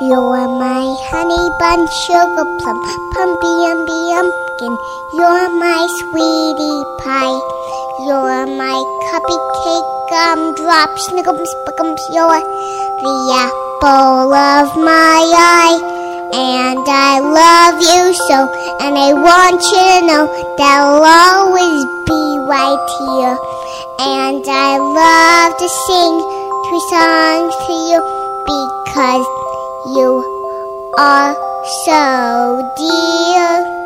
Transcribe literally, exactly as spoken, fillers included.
You're my honey bun, sugar plum, pumpy umby umpkin. You're my sweetie pie. You're my cupcake, gumdrop, snickums, spickums. You're the apple of my eye. And I love you so, and I want you to know that I'll always be right here. And I love to sing three songs to you because you are so dear.